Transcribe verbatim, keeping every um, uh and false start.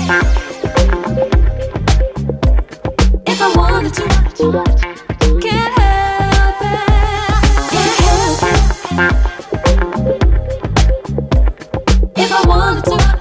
If I wanted to, can't help it, can't help it. If I wanted to.